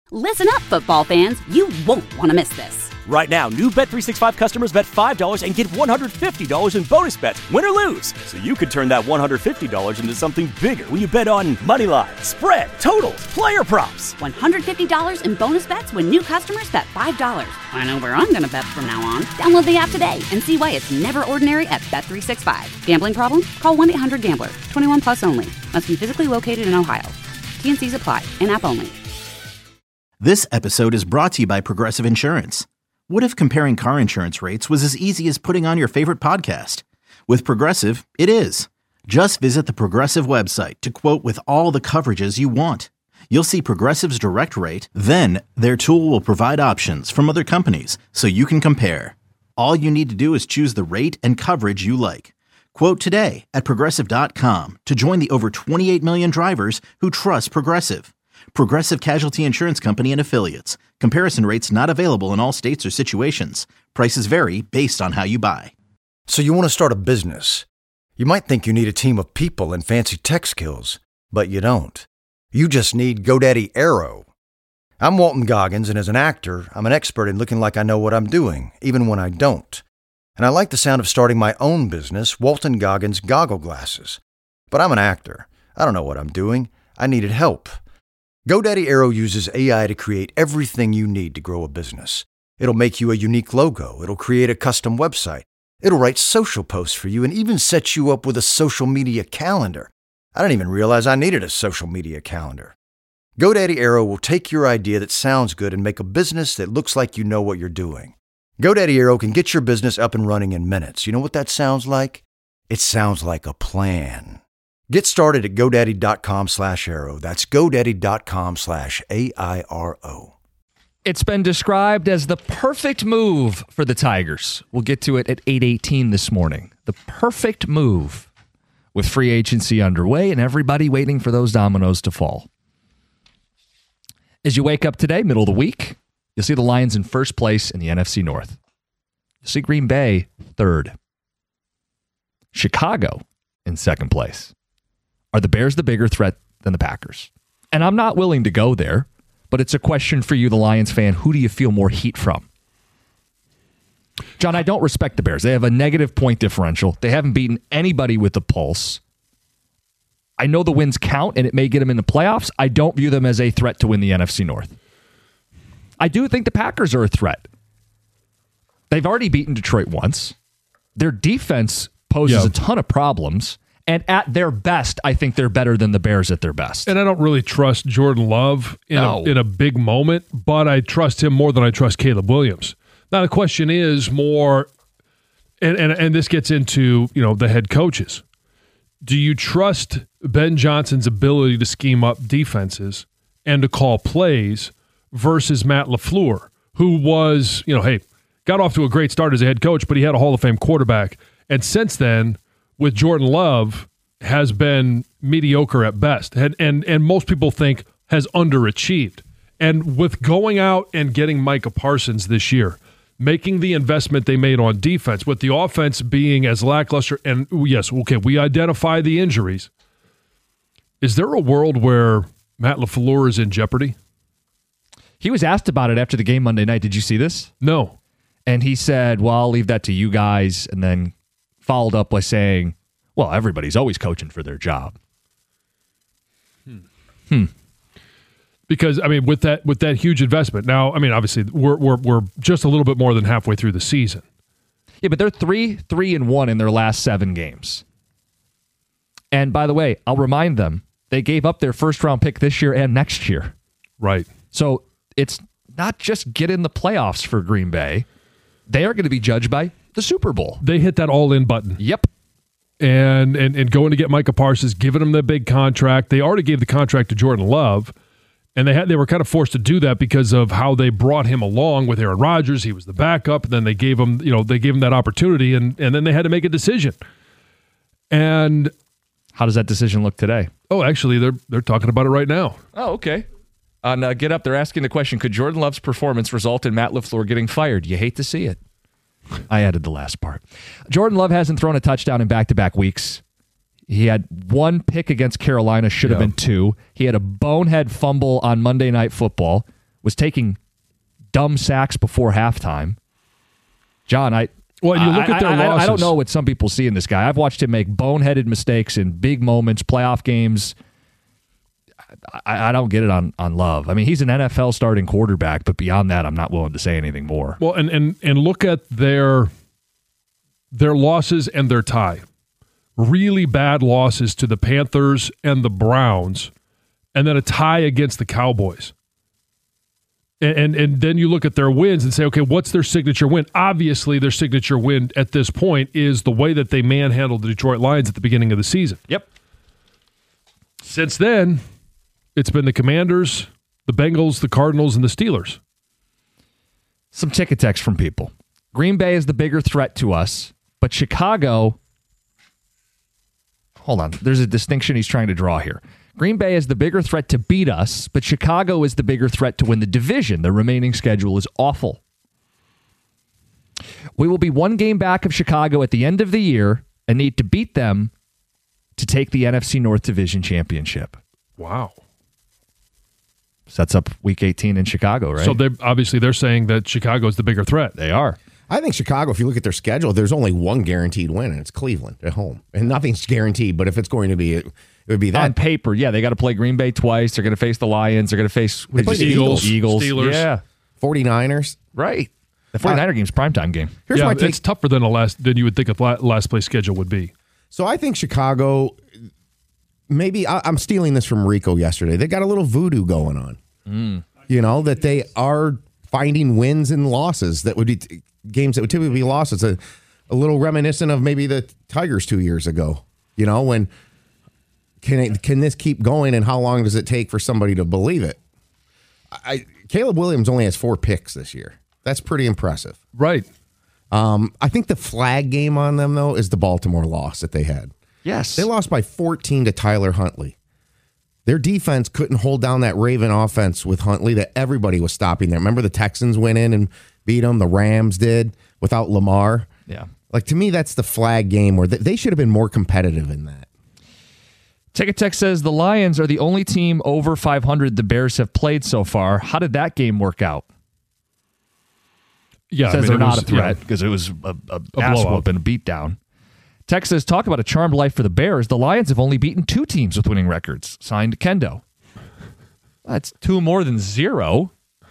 Listen up, football fans. You won't want to miss this. Right now, new Bet365 customers bet $5 and get $150 in bonus bets, win or lose. So you could turn that $150 into something bigger when you bet on money line, spread, totals, player props. $150 in bonus bets when new customers bet $5. I know where I'm going to bet from now on. Download the app today and see why it's never ordinary at Bet365. Gambling problem? Call 1-800-GAMBLER. 21 plus only. Must be physically located in Ohio. T&Cs apply. In-app only. This episode is brought to you by Progressive Insurance. What if comparing car insurance rates was as easy as putting on your favorite podcast? With Progressive, it is. Just visit the Progressive website to quote with all the coverages you want. You'll see Progressive's direct rate, then their tool will provide options from other companies so you can compare. All you need to do is choose the rate and coverage you like. Quote today at Progressive.com to join the over 28 million drivers who trust Progressive. Progressive Casualty Insurance Company and Affiliates. Comparison rates not available in all states or situations. Prices vary based on how you buy. So you want to start a business. You might think you need a team of people and fancy tech skills, but you don't. You just need GoDaddy Aero. I'm Walton Goggins, and as an actor, I'm an expert in looking like I know what I'm doing, even when I don't. And I like the sound of starting my own business, Walton Goggins Goggle Glasses. But I'm an actor. I don't know what I'm doing. I needed help. GoDaddy Aero uses AI to create everything you need to grow a business. It'll make you a unique logo. It'll create a custom website. It'll write social posts for you and even set you up with a social media calendar. I didn't even realize I needed a social media calendar. GoDaddy Aero will take your idea that sounds good and make a business that looks like you know what you're doing. GoDaddy Aero can get your business up and running in minutes. You know what that sounds like? It sounds like a plan. Get started at GoDaddy.com/Aero. That's GoDaddy.com/AIRO. It's been described as the perfect move for the Tigers. We'll get to it at 8:18 this morning. The perfect move with free agency underway and everybody waiting for those dominoes to fall. As you wake up today, middle of the week, you'll see the Lions in first place in the NFC North. You'll see Green Bay third. Chicago in second place. Are the Bears the bigger threat than the Packers? And I'm not willing to go there, but it's a question for you, the Lions fan. Who do you feel more heat from? John, I don't respect the Bears. They have a negative point differential. They haven't beaten anybody with the pulse. I know the wins count, and it may get them in the playoffs. I don't view them as a threat to win the NFC North. I do think the Packers are a threat. They've already beaten Detroit once. Their defense poses a ton of problems. And at their best, I think they're better than the Bears at their best. And I don't really trust Jordan Love in a big moment, but I trust him more than I trust Caleb Williams. Now, the question is more, and this gets into, the head coaches. Do you trust Ben Johnson's ability to scheme up defenses and to call plays versus Matt LaFleur, who was, got off to a great start as a head coach, but he had a Hall of Fame quarterback. And since then, with Jordan Love, has been mediocre at best. And most people think has underachieved. And with going out and getting Micah Parsons this year, making the investment they made on defense, with the offense being as lackluster, and yes, okay, we identify the injuries. Is there a world where Matt LaFleur is in jeopardy? He was asked about it after the game Monday night. Did you see this? No. And he said, well, I'll leave that to you guys, and then followed up by saying, well, everybody's always coaching for their job. Because, with that huge investment, now, obviously, we're just a little bit more than halfway through the season. Yeah, but they're 3-1 in their last 7 games. And by the way, I'll remind them, they gave up their first-round pick this year and next year. Right. So it's not just get in the playoffs for Green Bay. They are going to be judged by the Super Bowl. They hit that all-in button. Yep. And going to get Micah Parsons, giving him the big contract. They already gave the contract to Jordan Love, and they were kind of forced to do that because of how they brought him along with Aaron Rodgers. He was the backup, and then they gave him that opportunity, and then they had to make a decision. And how does that decision look today? Oh, actually, they're talking about it right now. Oh, okay. On Get Up, they're asking the question, could Jordan Love's performance result in Matt LaFleur getting fired? You hate to see it. I added the last part. Jordan Love hasn't thrown a touchdown in back-to-back weeks. He had 1 pick against Carolina, should have been 2. He had a bonehead fumble on Monday Night Football, was taking dumb sacks before halftime. John, you look at their losses. I don't know what some people see in this guy. I've watched him make boneheaded mistakes in big moments, playoff games. I don't get it on Love. I mean, he's an NFL starting quarterback, but beyond that, I'm not willing to say anything more. Well, and look at their losses and their tie. Really bad losses to the Panthers and the Browns, and then a tie against the Cowboys. And then you look at their wins and say, okay, what's their signature win? Obviously, their signature win at this point is the way that they manhandled the Detroit Lions at the beginning of the season. Yep. Since then, it's been the Commanders, the Bengals, the Cardinals, and the Steelers. Some ticket text from people. Green Bay is the bigger threat to us, but Chicago... Hold on. There's a distinction he's trying to draw here. Green Bay is the bigger threat to beat us, but Chicago is the bigger threat to win the division. The remaining schedule is awful. We will be one game back of Chicago at the end of the year and need to beat them to take the NFC North Division Championship. Wow. Sets up Week 18 in Chicago, right? So they're saying that Chicago is the bigger threat. They are. I think Chicago, if you look at their schedule, there's only one guaranteed win, and it's Cleveland at home. And nothing's guaranteed, but if it's going to be, it would be that. On paper, yeah, they got to play Green Bay twice. They're going to face the Lions. They're going to face the Eagles. Steelers. Yeah. 49ers. Right. The 49er game's primetime game. Here's my take. It's tougher than you would think a last place schedule would be. So I think Chicago, maybe I'm stealing this from Rico yesterday. They got a little voodoo going on. You know, that they are finding wins and losses that would be games that would typically be losses. A little reminiscent of maybe the Tigers 2 years ago. You know, when can this keep going, and how long does it take for somebody to believe it? Caleb Williams only has 4 picks this year. That's pretty impressive. Right. I think the flag game on them, though, is the Baltimore loss that they had. Yes. They lost by 14 to Tyler Huntley. Their defense couldn't hold down that Raven offense with Huntley that everybody was stopping there. Remember the Texans went in and beat them? The Rams did without Lamar. Yeah. Like, to me, that's the flag game where they should have been more competitive in that. Ticket Tech says the Lions are the only team over 500 the Bears have played so far. How did that game work out? Yeah, Says they're not a threat because it was a ass whoop and a beatdown. Tech says, talk about a charmed life for the Bears. The Lions have only beaten 2 teams with winning records. Signed, Kendo. That's 2 more than 0.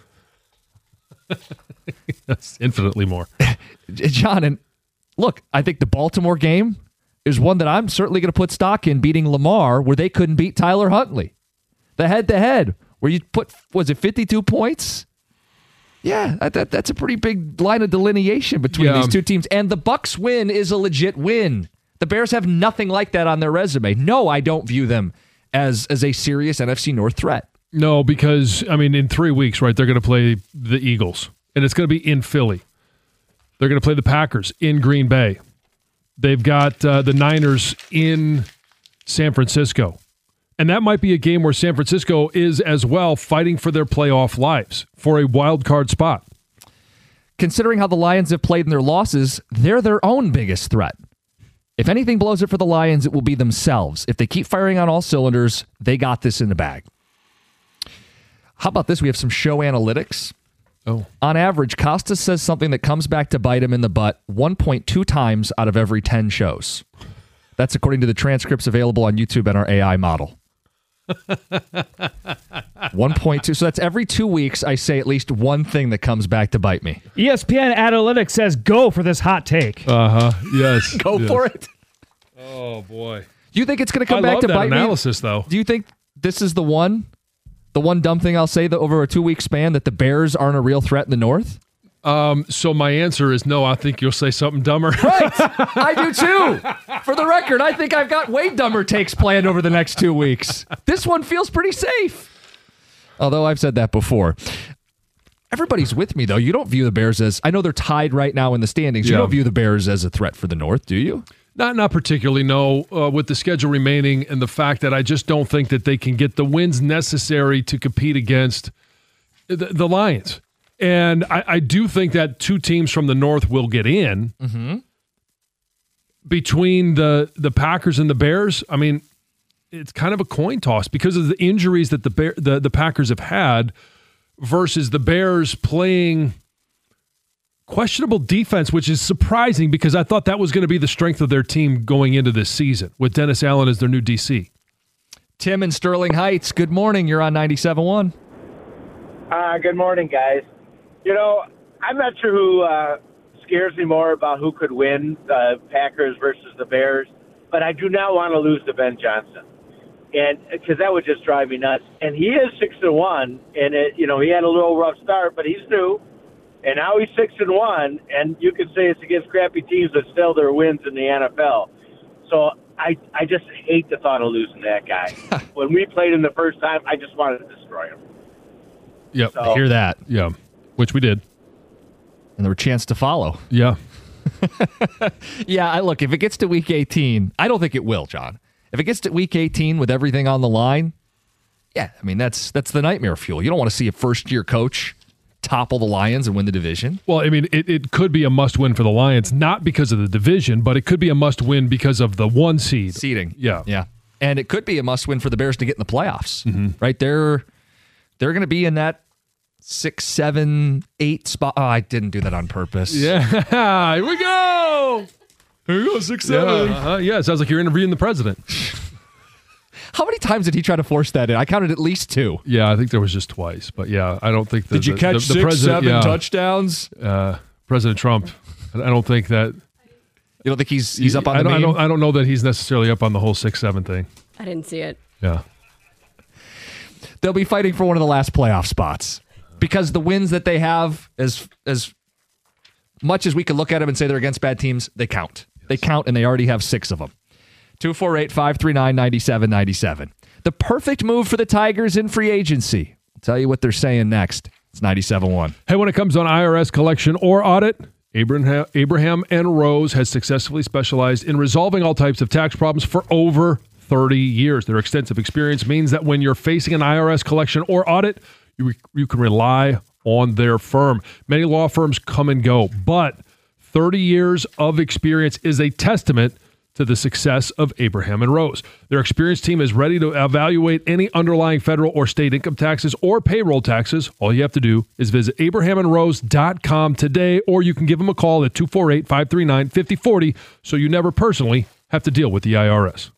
That's infinitely more. John, and look, I think the Baltimore game is one that I'm certainly going to put stock in, beating Lamar, where they couldn't beat Tyler Huntley. The head-to-head, where you put, was it 52 points? Yeah, that's a pretty big line of delineation between these two teams. And the Bucs win is a legit win. The Bears have nothing like that on their resume. No, I don't view them as a serious NFC North threat. No, because, I mean, in 3 weeks, right, they're going to play the Eagles. And it's going to be in Philly. They're going to play the Packers in Green Bay. They've got the Niners in San Francisco. And that might be a game where San Francisco is as well fighting for their playoff lives for a wild card spot. Considering how the Lions have played in their losses, they're their own biggest threat. If anything blows it for the Lions, it will be themselves. If they keep firing on all cylinders, they got this in the bag. How about this? We have some show analytics. Oh. On average, Costas says something that comes back to bite him in the butt 1.2 times out of every 10 shows. That's according to the transcripts available on YouTube and our AI model. 1.2. So that's every 2 weeks I say at least one thing that comes back to bite me. ESPN Analytics says go for this hot take. Yes. Go for it. Oh, boy. Do you think it's going to come back to bite me? I love that analysis, though. Do you think this is the one dumb thing I'll say that over a 2 week span, that the Bears aren't a real threat in the North? So my answer is no. I think you'll say something dumber. Right. I do too. For the record, I think I've got way dumber takes planned over the next 2 weeks. This one feels pretty safe. Although I've said that before. Everybody's with me, though. You don't view the Bears as... I know they're tied right now in the standings. You don't view the Bears as a threat for the North, do you? Not particularly, no. With the schedule remaining and the fact that I just don't think that they can get the wins necessary to compete against the Lions. And I do think that 2 teams from the North will get in. Mm-hmm. Between the Packers and the Bears, I mean, it's kind of a coin toss because of the injuries that the Packers have had. versus the Bears playing questionable defense, which is surprising because I thought that was going to be the strength of their team going into this season with Dennis Allen as their new DC. Tim in Sterling Heights, good morning. You're on 97.1. Good morning, guys. You know, I'm not sure who scares me more about who could win, the Packers versus the Bears, but I do not want to lose to Ben Johnson, and because that would just drive me nuts. And he is 6-1, and he had a little rough start, but he's new, and now he's 6-1, and you could say it's against crappy teams, but still there are wins in the NFL. So I just hate the thought of losing that guy. When we played him the first time, I just wanted to destroy him. Yep, I hear that. Yeah, which we did. And there were a chance to follow. Yeah. Yeah, look, if it gets to week 18, I don't think it will, John. If it gets to week 18 with everything on the line, yeah, I mean, that's the nightmare fuel. You don't want to see a first-year coach topple the Lions and win the division. Well, I mean, it could be a must-win for the Lions, not because of the division, but it could be a must-win because of the 1 seed. Seeding. Yeah. Yeah. And it could be a must-win for the Bears to get in the playoffs. Mm-hmm. Right? They're going to be in that 6, 7, 8 spot. Oh, I didn't do that on purpose. Yeah. Here we go. Here we go, 6, 7. Yeah, it sounds like you're interviewing the president. How many times did he try to force that in? I counted at least 2. Yeah, I think there was just twice. But yeah, I don't think that. Did you catch 6, 7 touchdowns? President Trump, I don't think that. You don't think he's up on the meme? I don't know that he's necessarily up on the whole 6, 7 thing. I didn't see it. Yeah. They'll be fighting for one of the last playoff spots because the wins that they have, as much as we could look at them and say they're against bad teams, they count. Yes. They count, and they already have 6 of them. 248-539-9797. The perfect move for the Tigers in free agency. I'll tell you what they're saying next. It's 97.1. Hey, when it comes on IRS collection or audit, Abraham and Rose has successfully specialized in resolving all types of tax problems for over 30 years. Their extensive experience means that when you're facing an IRS collection or audit, you can rely on their firm. Many law firms come and go, but 30 years of experience is a testament to the success of Abraham and Rose. Their experienced team is ready to evaluate any underlying federal or state income taxes or payroll taxes. All you have to do is visit abrahamandrose.com today, or you can give them a call at 248-539-5040 so you never personally have to deal with the IRS.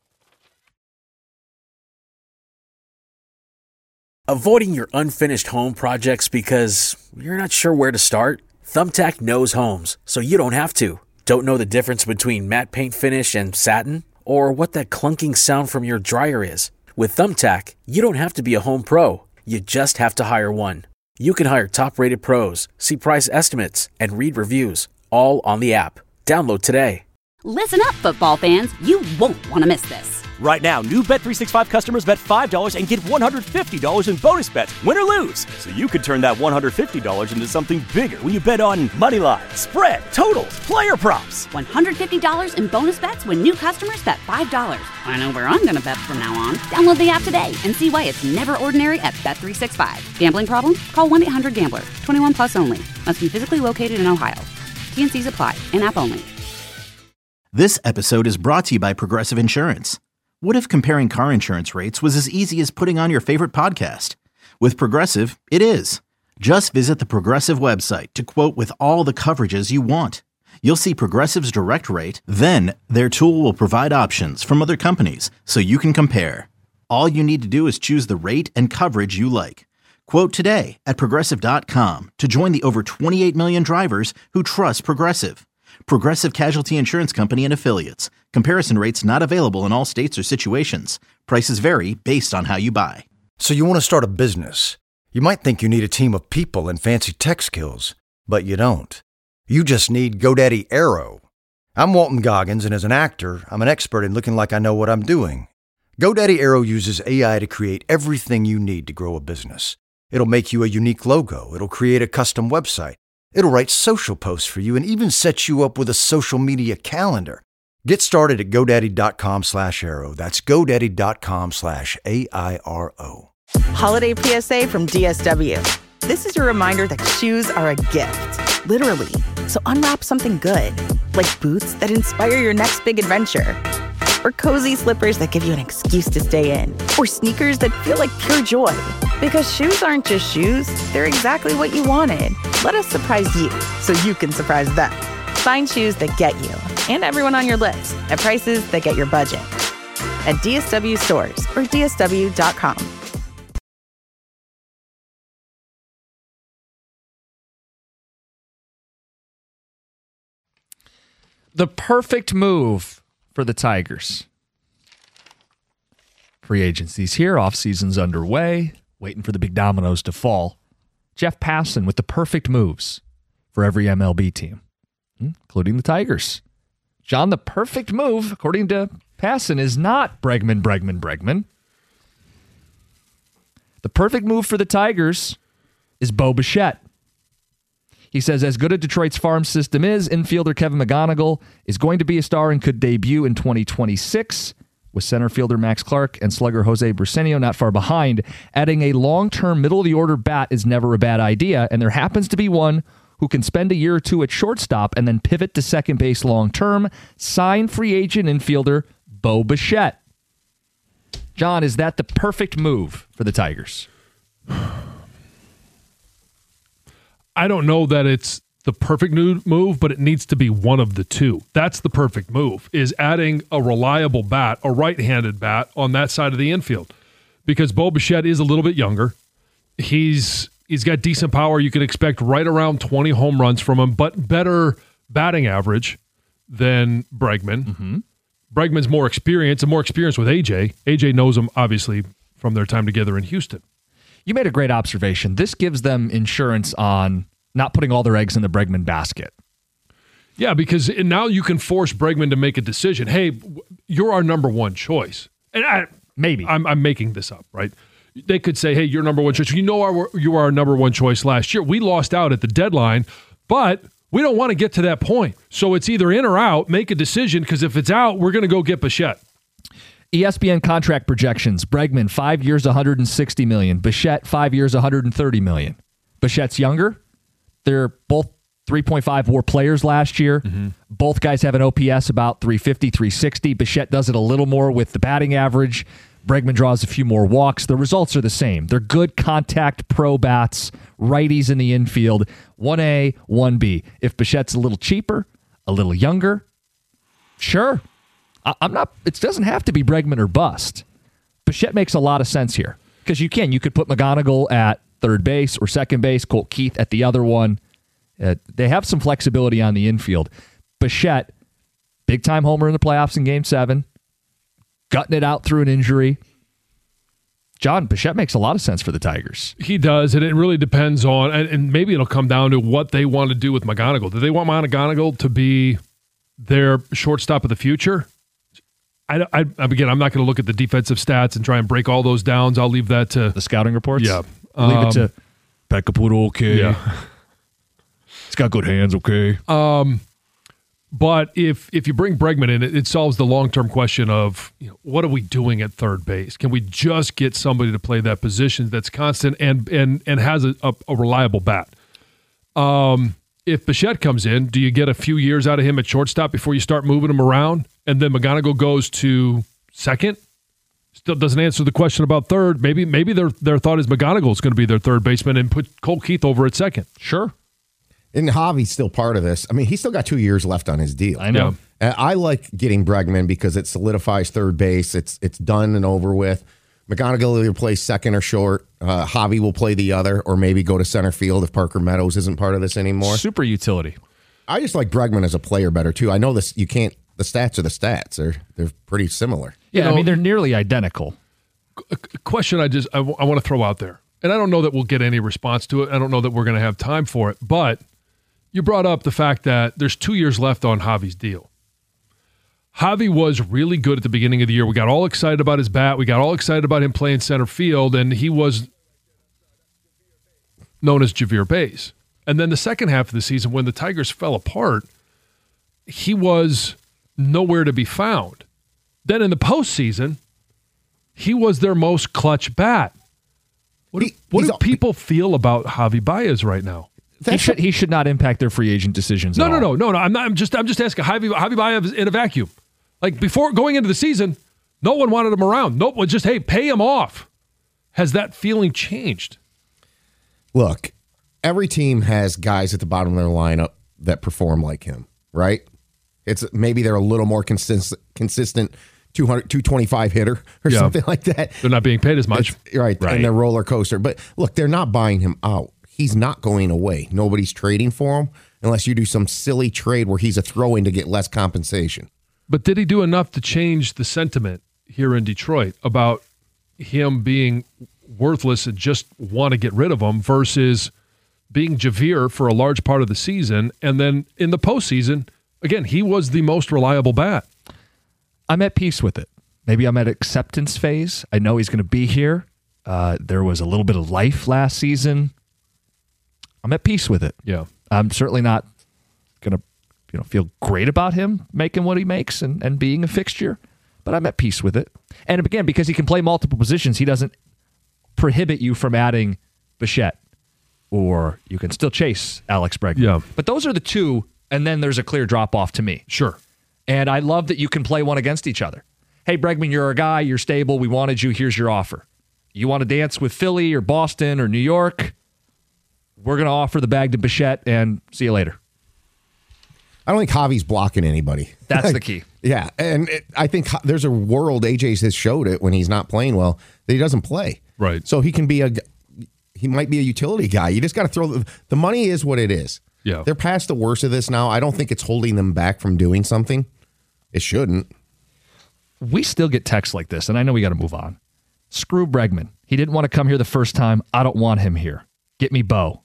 Avoiding your unfinished home projects because you're not sure where to start? Thumbtack knows homes, so you don't have to. Don't know the difference between matte paint finish and satin? Or what that clunking sound from your dryer is? With Thumbtack, you don't have to be a home pro. You just have to hire one. You can hire top-rated pros, see price estimates, and read reviews, all on the app. Download today. Listen up, football fans. You won't want to miss this. Right now, new Bet365 customers bet $5 and get $150 in bonus bets, win or lose. So you could turn that $150 into something bigger when you bet on Moneyline, spread, totals, player props. $150 in bonus bets when new customers bet $5. I know where I'm going to bet from now on. Download the app today and see why it's never ordinary at Bet365. Gambling problem? Call 1-800-GAMBLER. 21 plus only. Must be physically located in Ohio. T&Cs apply. In-app only. This episode is brought to you by Progressive Insurance. What if comparing car insurance rates was as easy as putting on your favorite podcast? With Progressive, it is. Just visit the Progressive website to quote with all the coverages you want. You'll see Progressive's direct rate, then their tool will provide options from other companies so you can compare. All you need to do is choose the rate and coverage you like. Quote today at Progressive.com to join the over 28 million drivers who trust Progressive. Progressive Casualty Insurance Company and Affiliates. Comparison rates not available in all states or situations. Prices vary based on how you buy. So you want to start a business. You might think you need a team of people and fancy tech skills, but you don't. You just need GoDaddy Aero. I'm Walton Goggins, and as an actor, I'm an expert in looking like I know what I'm doing. GoDaddy Aero uses AI to create everything you need to grow a business. It'll make you a unique logo. It'll create a custom website. It'll write social posts for you and even set you up with a social media calendar. Get started at GoDaddy.com/Aero. That's GoDaddy.com/AIRO. Holiday PSA from DSW. This is your reminder that shoes are a gift, literally. So unwrap something good, like boots that inspire your next big adventure, or cozy slippers that give you an excuse to stay in, or sneakers that feel like pure joy. Because shoes aren't just shoes, they're exactly what you wanted. Let us surprise you so you can surprise them. Find shoes that get you and everyone on your list at prices that get your budget. At DSW stores or DSW.com. The perfect move for the Tigers. Free agency's here, off-season's underway, waiting for the big dominoes to fall. Jeff Passan with the perfect moves for every MLB team, including the Tigers. John, the perfect move, according to Passan, is not Bregman. The perfect move for the Tigers is Bo Bichette. He says, as good as Detroit's farm system is, infielder Kevin McGonigal is going to be a star and could debut in 2026, with center fielder Max Clark and slugger Jose Briseño not far behind. Adding a long-term middle-of-the-order bat is never a bad idea, and there happens to be one who can spend a year or two at shortstop and then pivot to second base long-term. Sign free agent infielder Bo Bichette. John, is that the perfect move for the Tigers? I don't know that it's the perfect move, but it needs to be one of the two. That's the perfect move, is adding a reliable bat, a right-handed bat on that side of the infield. Because Bo Bichette is a little bit younger. He's got decent power. You can expect right around 20 home runs from him, but better batting average than Bregman. Mm-hmm. Bregman's more experienced with AJ. AJ knows him, obviously, from their time together in Houston. You made a great observation. This gives them insurance on not putting all their eggs in the Bregman basket. Yeah, because now you can force Bregman to make a decision. Hey, you're our number one choice. And I'm making this up, right? They could say, hey, you're number one choice. You know you were our number one choice last year. We lost out at the deadline, but we don't want to get to that point. So it's either in or out. Make a decision, because if it's out, we're going to go get Bichette. ESPN contract projections. Bregman, 5 years, $160 million. Bichette, 5 years, $130 million. Bichette's younger. They're both 3.5 WAR players last year. Mm-hmm. Both guys have an OPS about 350, 360. Bichette does it a little more with the batting average. Bregman draws a few more walks. The results are the same. They're good contact pro bats, righties in the infield, 1A, 1B. If Bichette's a little cheaper, a little younger, sure. It doesn't have to be Bregman or bust. Bichette makes a lot of sense here, because you could put McGonigal at third base or second base, Colt Keith at the other one. They have some flexibility on the infield. Bichette, big-time homer in the playoffs in Game 7, gutting it out through an injury. John, Bichette makes a lot of sense for the Tigers. He does, and it really depends on, and maybe it'll come down to what they want to do with McGonigal. Do they want McGonigal to be their shortstop of the future? Again, I'm not going to look at the defensive stats and try and break all those downs. I'll leave that to the scouting reports. Yeah, leave it to Pekka Pudo. Okay, yeah, he's got good hands. Okay, but if you bring Bregman in, it solves the long-term question of, what are we doing at third base? Can we just get somebody to play that position that's constant and has a reliable bat? If Bichette comes in, do you get a few years out of him at shortstop before you start moving him around? And then McGonigal goes to second? Still doesn't answer the question about third. Maybe their thought is McGonigal is going to be their third baseman and put Colt Keith over at second. Sure. And Javi's still part of this. I mean, he's still got 2 years left on his deal. I know. Yeah. I like getting Bregman because it solidifies third base. It's done and over with. McGonigal will either play second or short. Javi will play the other, or maybe go to center field if Parker Meadows isn't part of this anymore. Super utility. I just like Bregman as a player better, too. I know this. You can't. The stats are the stats. They're pretty similar. Yeah, I mean, they're nearly identical. A question I want to throw out there, and I don't know that we'll get any response to it. I don't know that we're going to have time for it, but you brought up the fact that there's 2 years left on Javi's deal. Javi was really good at the beginning of the year. We got all excited about his bat. We got all excited about him playing center field, and he was known as Javier Baez. And then the second half of the season, when the Tigers fell apart, he was nowhere to be found. Then in the postseason, he was their most clutch bat. What do people feel about Javi Baez right now? He should not impact their free agent decisions. No. I'm just asking. Javi Baez in a vacuum. Like, before going into the season, no one wanted him around. Nope, just, hey, pay him off. Has that feeling changed? Look, every team has guys at the bottom of their lineup that perform like him, right? It's maybe they're a little more consistent 225 hitter or something like that. They're not being paid as much. Right. And they're roller coaster. But look, they're not buying him out. He's not going away. Nobody's trading for him unless you do some silly trade where he's a throw-in to get less compensation. But did he do enough to change the sentiment here in Detroit about him being worthless and just want to get rid of him versus being Javier for a large part of the season? And then in the postseason, again, he was the most reliable bat. I'm at peace with it. Maybe I'm at acceptance phase. I know he's going to be here. There was a little bit of life last season. I'm at peace with it. Yeah. I'm certainly not going to feel great about him making what he makes and being a fixture, but I'm at peace with it. And again, because he can play multiple positions, he doesn't prohibit you from adding Bichette, or you can still chase Alex Bregman. Yeah. But those are the two, and then there's a clear drop-off to me. Sure. And I love that you can play one against each other. Hey, Bregman, you're a guy, you're stable, we wanted you, here's your offer. You want to dance with Philly or Boston or New York? We're going to offer the bag to Bichette and see you later. I don't think Javi's blocking anybody. That's the key. Yeah, and I think there's a world, AJ has showed it when he's not playing well, that he doesn't play. Right. So he might be a utility guy. You just got to throw the money is what it is. Yeah. They're past the worst of this now. I don't think it's holding them back from doing something. It shouldn't. We still get texts like this, and I know we got to move on. Screw Bregman. He didn't want to come here the first time. I don't want him here. Get me Bo.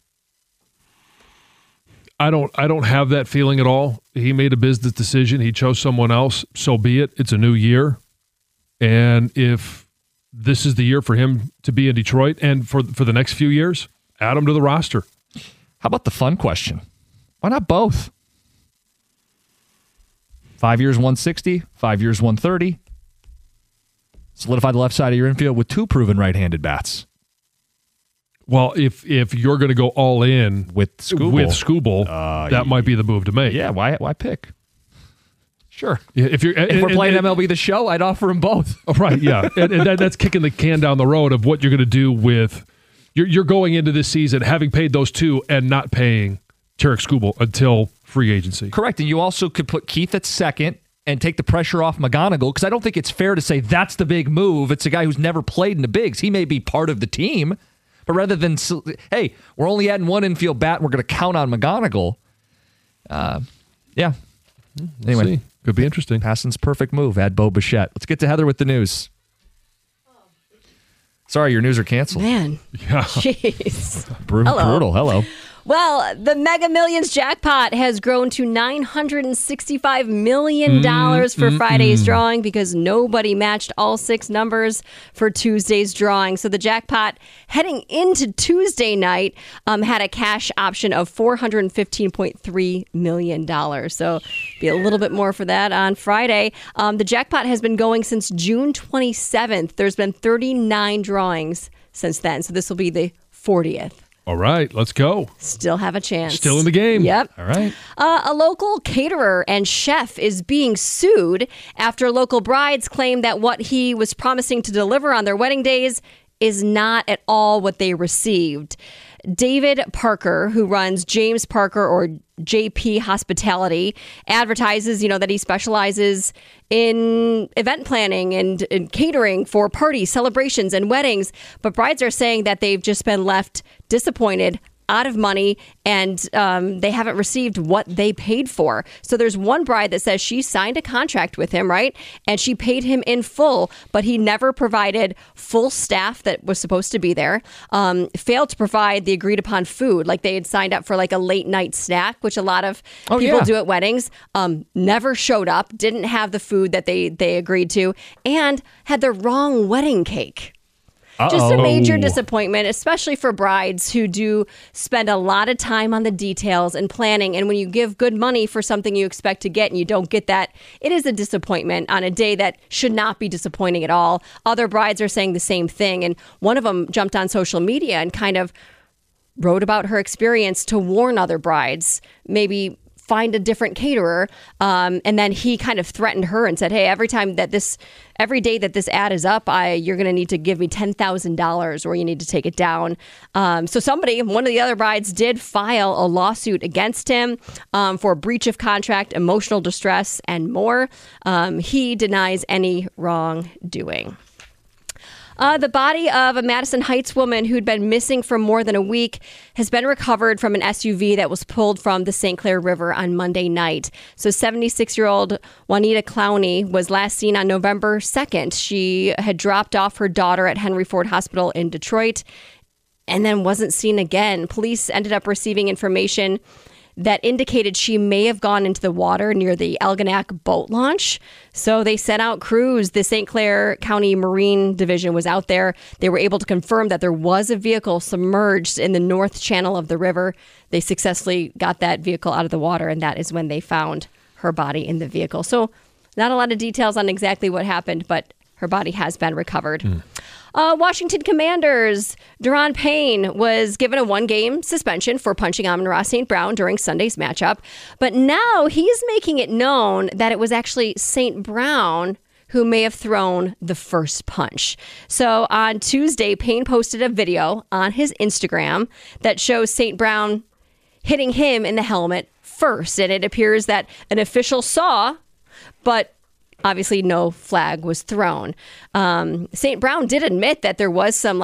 I don't have that feeling at all. He made a business decision. He chose someone else. So be it. It's a new year. And if this is the year for him to be in Detroit and for the next few years, add him to the roster. How about the fun question? Why not both? 5 years, 160. 5 years, 130. Solidify the left side of your infield with two proven right-handed bats. Well, if you're going to go all in with Skubal, that might be the move to make. Yeah, why pick? Sure. If we're playing MLB The Show, I'd offer them both. Oh, right, yeah. and that's kicking the can down the road of what you're going to do with you're going into this season having paid those two and not paying Tarik Skubal until free agency. Correct, and you also could put Keith at second and take the pressure off McGonigal, because I don't think it's fair to say that's the big move. It's a guy who's never played in the bigs. He may be part of the team, but rather than, hey, we're only adding one infield bat and we're going to count on McGonigal. Yeah. Anyway. See. Could be interesting. Passon's perfect move. Add Bo Bichette. Let's get to Heather with the news. Sorry, your news are canceled. Man. Yeah. Jeez. Brutal. Hello. Well, the Mega Millions jackpot has grown to $965 million for Friday's drawing because nobody matched all six numbers for Tuesday's drawing. So the jackpot heading into Tuesday night had a cash option of $415.3 million. So be a little bit more for that on Friday. The jackpot has been going since June 27th. There's been 39 drawings since then. So this will be the 40th. All right, let's go. Still have a chance. Still in the game. Yep. All right. A local caterer and chef is being sued after local brides claim that what he was promising to deliver on their wedding days is not at all what they received. David Parker, who runs James Parker or JP Hospitality, advertises, that he specializes in event planning and catering for parties, celebrations, and weddings. But brides are saying that they've just been left disappointed, out of money, and they haven't received what they paid for. So there's one bride that says she signed a contract with him, right? And she paid him in full, but he never provided full staff that was supposed to be there, failed to provide the agreed upon food. Like they had signed up for like a late night snack, which a lot of people do at weddings, never showed up, didn't have the food that they agreed to, and had the wrong wedding cake. Just a major disappointment, especially for brides who do spend a lot of time on the details and planning. And when you give good money for something you expect to get and you don't get that, it is a disappointment on a day that should not be disappointing at all. Other brides are saying the same thing. And one of them jumped on social media and kind of wrote about her experience to warn other brides, maybe find a different caterer. And then he kind of threatened her and said, hey, every day that this ad is up, you're going to need to give me $10,000 or you need to take it down. So one of the other brides did file a lawsuit against him for breach of contract, emotional distress, and more. He denies any wrongdoing. The body of a Madison Heights woman who'd been missing for more than a week has been recovered from an SUV that was pulled from the St. Clair River on Monday night. So 76-year-old Juanita Clowney was last seen on November 2nd. She had dropped off her daughter at Henry Ford Hospital in Detroit and then wasn't seen again. Police ended up receiving information that indicated she may have gone into the water near the Algonac boat launch. So they sent out crews. The St. Clair County Marine Division was out there. They were able to confirm that there was a vehicle submerged in the north channel of the river. They successfully got that vehicle out of the water, and that is when they found her body in the vehicle. So not a lot of details on exactly what happened, but her body has been recovered. Washington Commanders' Deron Payne was given a 1-game suspension for punching Amon-Ra St. Brown during Sunday's matchup. But now he's making it known that it was actually St. Brown who may have thrown the first punch. So on Tuesday, Payne posted a video on his Instagram that shows St. Brown hitting him in the helmet first. And it appears that an official saw, but obviously no flag was thrown. St. Brown did admit that there was some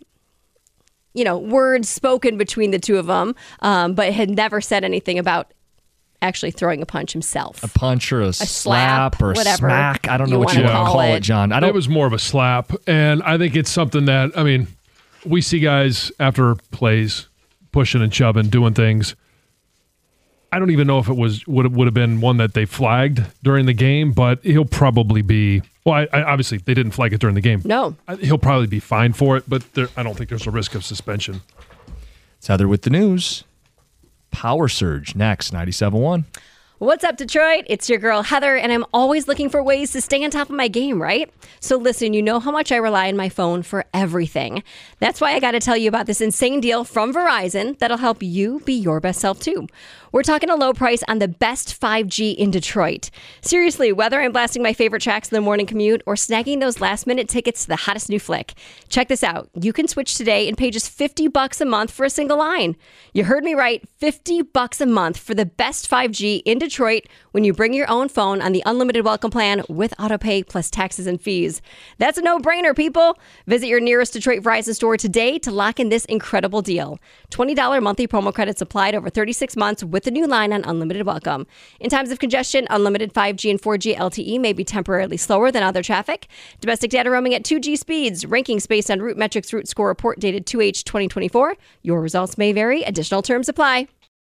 words spoken between the two of them, but had never said anything about actually throwing a punch himself. A punch or a slap or whatever, a smack. I don't know what you want to call it, John. It was more of a slap. And I think it's something that, we see guys after plays pushing and shoving, doing things. I don't even know if it would have been one that they flagged during the game, but he'll probably be. Well, obviously they didn't flag it during the game. No, he'll probably be fined for it, but I don't think there's a risk of suspension. It's Heather with the news. Power Surge next, 97.1. What's up, Detroit? It's your girl, Heather, and I'm always looking for ways to stay on top of my game, right? So listen, you know how much I rely on my phone for everything. That's why I got to tell you about this insane deal from Verizon that'll help you be your best self, too. We're talking a low price on the best 5G in Detroit. Seriously, whether I'm blasting my favorite tracks in the morning commute or snagging those last-minute tickets to the hottest new flick, check this out. You can switch today and pay just $50 a month for a single line. You heard me right, $50 a month for the best 5G in Detroit when you bring your own phone on the unlimited welcome plan with autopay plus taxes and fees. That's a no-brainer, people. Visit your nearest Detroit Verizon store today to lock in this incredible deal. $20 monthly promo credits applied over 36 months with the new line on unlimited welcome. In times of congestion, unlimited 5G and 4G LTE may be temporarily slower than other traffic. Domestic data roaming at 2G speeds. Rankings based on Root Metrics Root Score report dated 2H 2024. Your results may vary. Additional terms apply.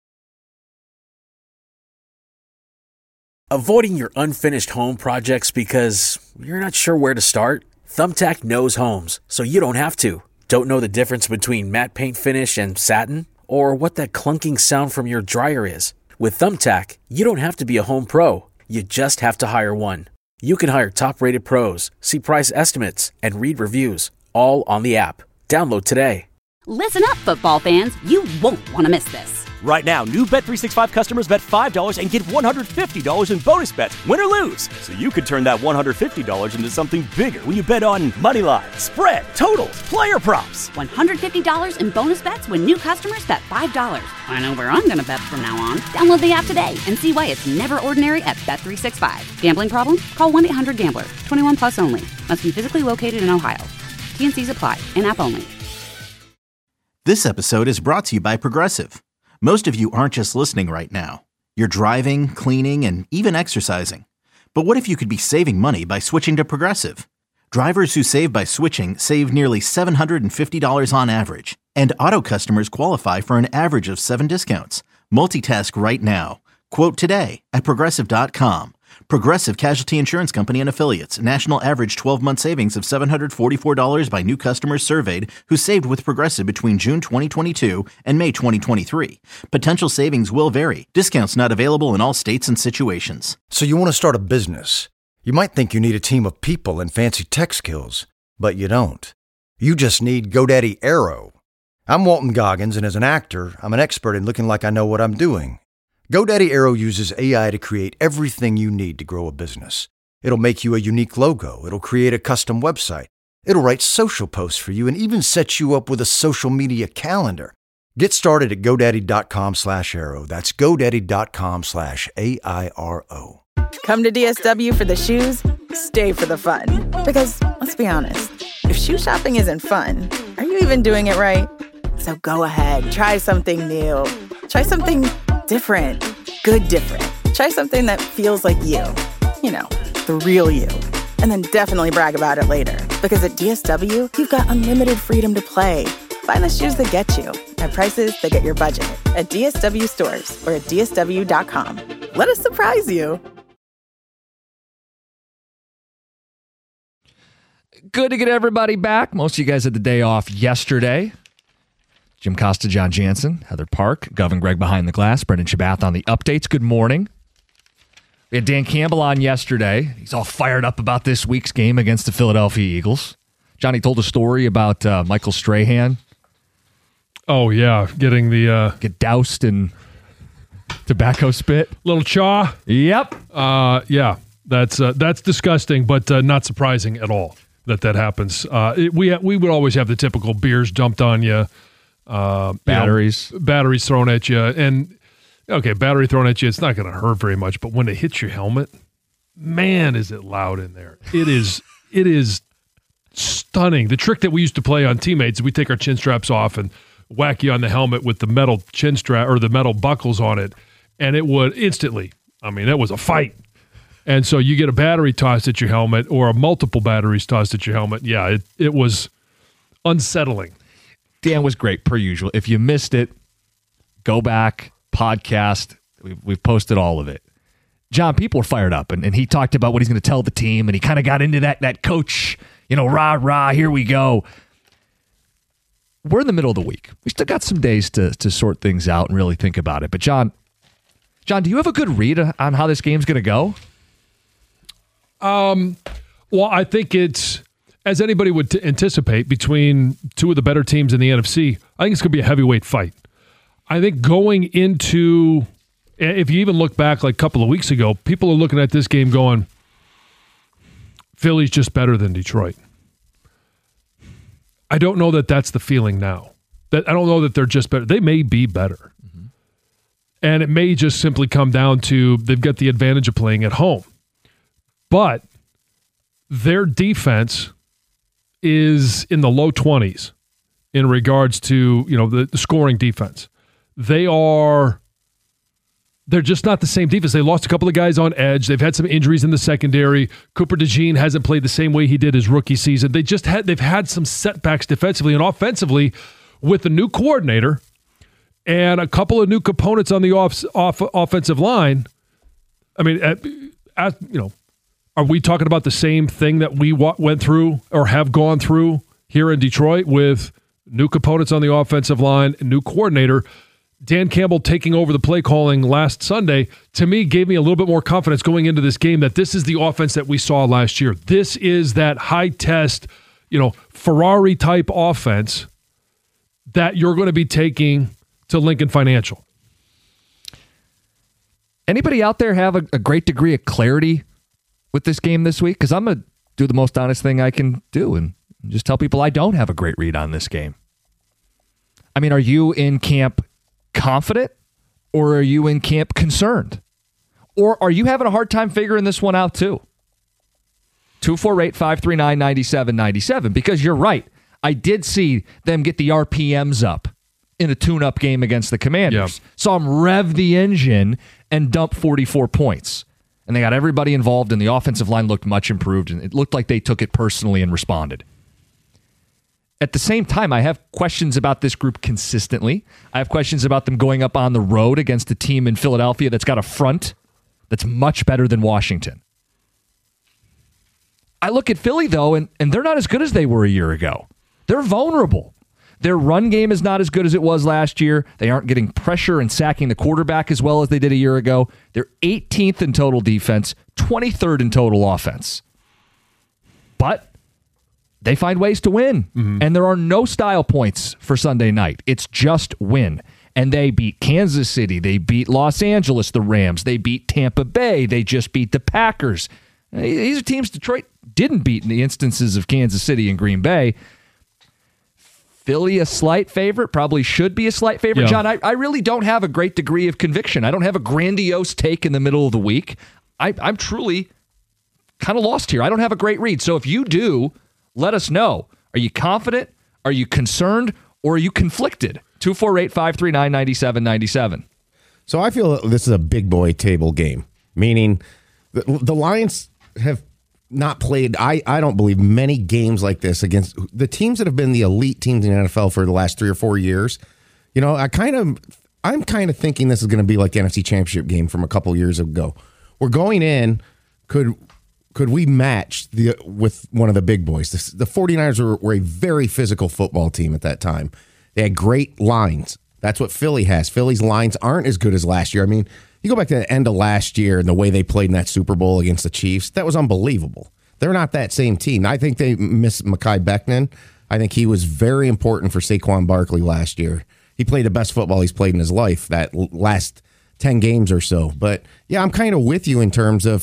Avoiding your unfinished home projects because you're not sure where to start? Thumbtack knows homes, so you don't have to. Don't know the difference between matte paint finish and satin? Or what that clunking sound from your dryer is? With Thumbtack, you don't have to be a home pro. You just have to hire one. You can hire top-rated pros, see price estimates, and read reviews, all on the app. Download today. Listen up, football fans. You won't want to miss this. Right now, new Bet365 customers bet $5 and get $150 in bonus bets, win or lose. So you could turn that $150 into something bigger when you bet on money line, spread, totals, player props. $150 in bonus bets when new customers bet $5. I know where I'm going to bet from now on. Download the app today and see why it's never ordinary at Bet365. Gambling problem? Call 1-800-GAMBLER. 21 plus only. Must be physically located in Ohio. T&Cs apply. In-app only. This episode is brought to you by Progressive. Most of you aren't just listening right now. You're driving, cleaning, and even exercising. But what if you could be saving money by switching to Progressive? Drivers who save by switching save nearly $750 on average. And auto customers qualify for an average of 7 discounts. Multitask right now. Quote today at Progressive.com. Progressive Casualty Insurance Company and Affiliates. National average 12-month savings of $744 by new customers surveyed who saved with Progressive between June 2022 and May 2023. Potential savings will vary. Discounts not available in all states and situations. So you want to start a business. You might think you need a team of people and fancy tech skills, but you don't. You just need GoDaddy Aero. I'm Walton Goggins, and as an actor, I'm an expert in looking like I know what I'm doing. GoDaddy Aero uses AI to create everything you need to grow a business. It'll make you a unique logo. It'll create a custom website. It'll write social posts for you and even set you up with a social media calendar. Get started at GoDaddy.com/Aero. That's GoDaddy.com/AIRO. Come to DSW for the shoes, stay for the fun. Because, let's be honest, if shoe shopping isn't fun, are you even doing it right? So go ahead, try something new. Try something different. Good different. Try something that feels like you. You know, the real you. And then definitely brag about it later. Because at DSW, you've got unlimited freedom to play. Find the shoes that get you at prices that get your budget at DSW stores or at DSW.com. Let us surprise you. Good to get everybody back. Most of you guys had the day off yesterday. Jim Costa, John Jansen, Heather Park, Govin Gregg behind the glass, Brendan Shabath on the updates. Good morning. We had Dan Campbell on yesterday. He's all fired up about this week's game against the Philadelphia Eagles. Johnny told a story about Michael Strahan. Oh, yeah. Getting the... Get doused in tobacco spit. Little chaw. Yep. Yeah. That's disgusting, but not surprising at all that happens. We would always have the typical beers dumped on you. Batteries. Batteries thrown at you. And, okay, battery thrown at you, it's not going to hurt very much, but when it hits your helmet, man, is it loud in there. It is stunning. The trick that we used to play on teammates, we take our chin straps off and whack you on the helmet with the metal chin strap or the metal buckles on it, and it would instantly, I mean, it was a fight. And so you get a battery tossed at your helmet or multiple batteries tossed at your helmet. Yeah, it was unsettling. Dan was great, per usual. If you missed it, go back, podcast. We've posted all of it. John, people are fired up, and he talked about what he's going to tell the team, and he kind of got into that coach, rah, here we go. We're in the middle of the week. We still got some days to sort things out and really think about it. But John, do you have a good read on how this game's going to go? Well, I think it's, as anybody would anticipate, between two of the better teams in the NFC, I think it's going to be a heavyweight fight. I think going into, if you even look back like a couple of weeks ago, people are looking at this game going, Philly's just better than Detroit. I don't know that that's the feeling now. I don't know that they're just better. They may be better. Mm-hmm. And it may just simply come down to they've got the advantage of playing at home. But their defense is in the low 20s in regards to, the scoring defense. They're just not the same defense. They lost a couple of guys on edge. They've had some injuries in the secondary. Cooper DeJean hasn't played the same way he did his rookie season. They've had some setbacks defensively and offensively with the new coordinator and a couple of new components on the offensive line. I mean, are we talking about the same thing that we went through or have gone through here in Detroit with new components on the offensive line, new coordinator? Dan Campbell taking over the play calling last Sunday, to me, gave me a little bit more confidence going into this game that this is the offense that we saw last year. This is that high-test, Ferrari-type offense that you're going to be taking to Lincoln Financial. Anybody out there have a great degree of clarity with this game this week? Because I'm going to do the most honest thing I can do and just tell people I don't have a great read on this game. I mean, are you in camp confident, or are you in camp concerned? Or are you having a hard time figuring this one out too? 248-539-9797, because you're right. I did see them get the RPMs up in a tune-up game against the Commanders. Yep. Saw them rev the engine and dump 44 points. And they got everybody involved, and the offensive line looked much improved, and it looked like they took it personally and responded. At the same time, I have questions about this group consistently. I have questions about them going up on the road against a team in Philadelphia that's got a front that's much better than Washington. I look at Philly, though, and they're not as good as they were a year ago. They're vulnerable. Their run game is not as good as it was last year. They aren't getting pressure and sacking the quarterback as well as they did a year ago. They're 18th in total defense, 23rd in total offense. But they find ways to win, and there are no style points for Sunday night. It's just win. And they beat Kansas City. They beat Los Angeles, the Rams. They beat Tampa Bay. They just beat the Packers. These are teams Detroit didn't beat in the instances of Kansas City and Green Bay. Philly a slight favorite, probably should be a slight favorite. Yeah. John, I really don't have a great degree of conviction. I don't have a grandiose take in the middle of the week. I'm truly kind of lost here. I don't have a great read. So if you do, let us know. Are you confident? Are you concerned? Or are you conflicted? 248-539-9797. So I feel this is a big boy table game, meaning the Lions have not played, I don't believe, many games like this against the teams that have been the elite teams in the NFL for the last 3 or 4 years. You know, I'm kind of thinking this is going to be like the NFC Championship game from a couple years ago. We're going in, could we match with one of the big boys? The 49ers were a very physical football team at that time. They had great lines. That's what Philly has. Philly's lines aren't as good as last year. I mean, you go back to the end of last year and the way they played in that Super Bowl against the Chiefs, that was unbelievable. They're not that same team. I think they miss Mekhi Becton. I think he was very important for Saquon Barkley last year. He played the best football he's played in his life that last 10 games or so. But, yeah, I'm kind of with you in terms of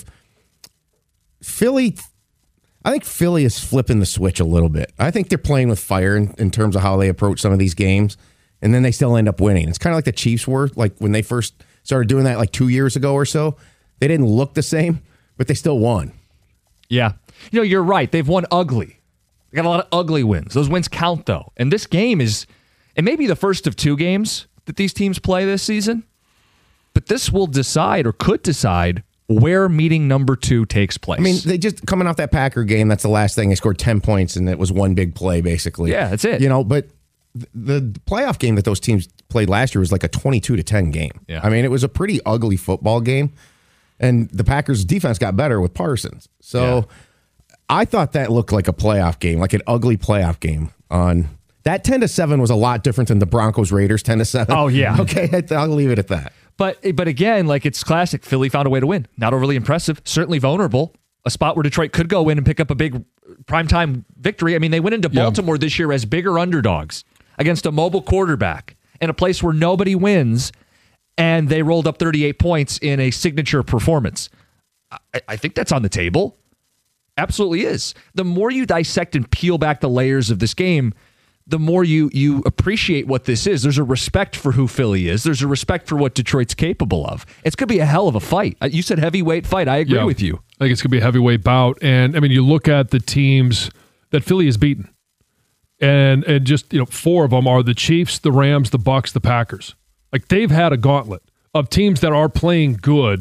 Philly. I think Philly is flipping the switch a little bit. I think they're playing with fire in terms of how they approach some of these games, and then they still end up winning. It's kind of like the Chiefs were, like when they first started doing that like 2 years ago or so. They didn't look the same, but they still won. Yeah. You know, you're right. They've won ugly. They got a lot of ugly wins. Those wins count, though. And this game it may be the first of 2 games that these teams play this season, but this will decide or could decide where meeting number 2 takes place. I mean, they just coming off that Packer game, that's the last thing. They scored 10 points, and it was one big play, basically. Yeah, that's it. You know, but the playoff game that those teams played last year was like a 22-10 game. Yeah. I mean, it was a pretty ugly football game, and the Packers' defense got better with Parsons. So I thought that looked like a playoff game, like an ugly playoff game. That 10-7 was a lot different than the Broncos-Raiders 10-7. Oh, yeah. Okay, I'll leave it at that. But again, like it's classic. Philly found a way to win. Not overly impressive. Certainly vulnerable. A spot where Detroit could go in and pick up a big primetime victory. I mean, they went into Baltimore this year as bigger underdogs against a mobile quarterback in a place where nobody wins, and they rolled up 38 points in a signature performance. I think that's on the table. Absolutely is. The more you dissect and peel back the layers of this game, the more you appreciate what this is. There's a respect for who Philly is. There's a respect for what Detroit's capable of. It's going to be a hell of a fight. You said heavyweight fight. I agree with you. I think it's going to be a heavyweight bout. And, I mean, you look at the teams that Philly has beaten, and just, 4 of them are the Chiefs, the Rams, the Bucs, the Packers. Like, they've had a gauntlet of teams that are playing good,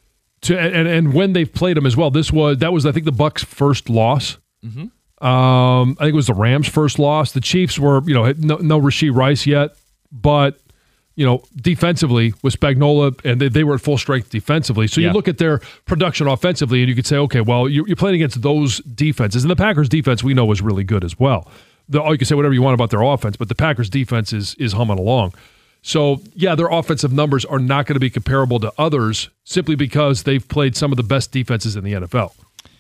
and when they've played them as well. That was I think, the Bucs' first loss. Mm-hmm. I think it was the Rams' first loss. The Chiefs were, no Rashee Rice yet, but, defensively with Spagnuolo, and they were at full strength defensively. So you look at their production offensively, and you could say, okay, well, you're playing against those defenses. And the Packers' defense, we know, is really good as well. You can say whatever you want about their offense, but the Packers' defense is humming along. So, yeah, their offensive numbers are not going to be comparable to others simply because they've played some of the best defenses in the NFL.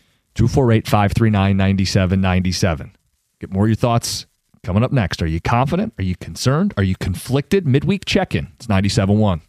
248-539-9797. Get more of your thoughts coming up next. Are you confident? Are you concerned? Are you conflicted? Midweek check-in. It's 97.1.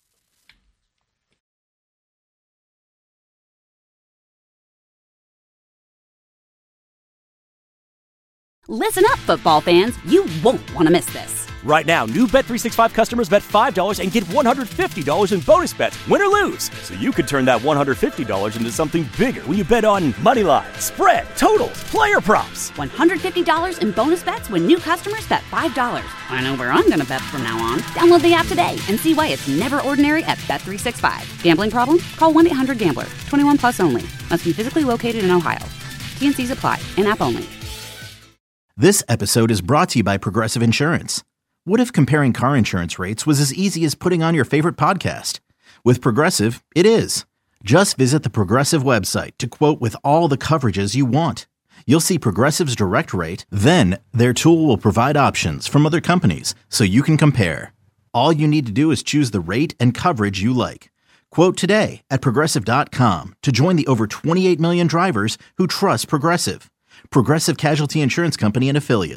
Listen up, football fans. You won't want to miss this. Right now, new Bet365 customers bet $5 and get $150 in bonus bets, win or lose. So you could turn that $150 into something bigger when you bet on moneyline, spread, totals, player props. $150 in bonus bets when new customers bet $5. I know where I'm going to bet from now on. Download the app today and see why it's never ordinary at Bet365. Gambling problem? Call 1-800-GAMBLER. 21 plus only. Must be physically located in Ohio. T&Cs apply. In-app only. This episode is brought to you by Progressive Insurance. What if comparing car insurance rates was as easy as putting on your favorite podcast? With Progressive, it is. Just visit the Progressive website to quote with all the coverages you want. You'll see Progressive's direct rate, then their tool will provide options from other companies so you can compare. All you need to do is choose the rate and coverage you like. Quote today at Progressive.com to join the over 28 million drivers who trust Progressive. Progressive Casualty Insurance Company and Affiliates.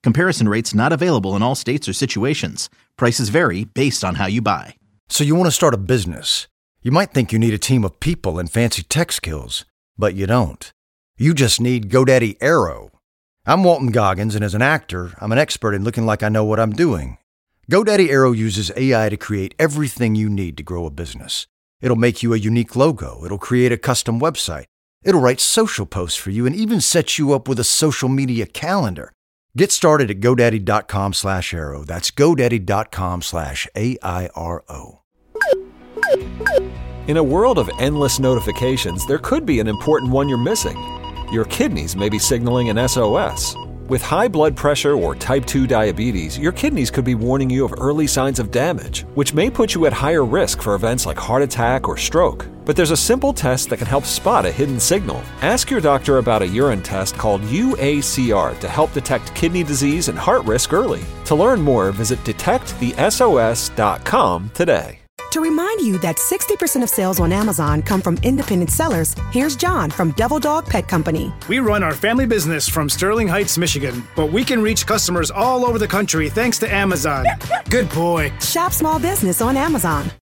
Comparison rates not available in all states or situations. Prices vary based on how you buy. So you want to start a business. You might think you need a team of people and fancy tech skills, but you don't. You just need GoDaddy Aero. I'm Walton Goggins, and as an actor, I'm an expert in looking like I know what I'm doing. GoDaddy Aero uses AI to create everything you need to grow a business. It'll make you a unique logo. It'll create a custom website. It'll write social posts for you and even set you up with a social media calendar. Get started at GoDaddy.com/Aero. That's GoDaddy.com/AIRO. In a world of endless notifications, there could be an important one you're missing. Your kidneys may be signaling an SOS. With high blood pressure or type 2 diabetes, your kidneys could be warning you of early signs of damage, which may put you at higher risk for events like heart attack or stroke. But there's a simple test that can help spot a hidden signal. Ask your doctor about a urine test called UACR to help detect kidney disease and heart risk early. To learn more, visit detectthesos.com today. To remind you that 60% of sales on Amazon come from independent sellers, here's John from Devil Dog Pet Company. We run our family business from Sterling Heights, Michigan, but we can reach customers all over the country thanks to Amazon. Good boy. Shop small business on Amazon.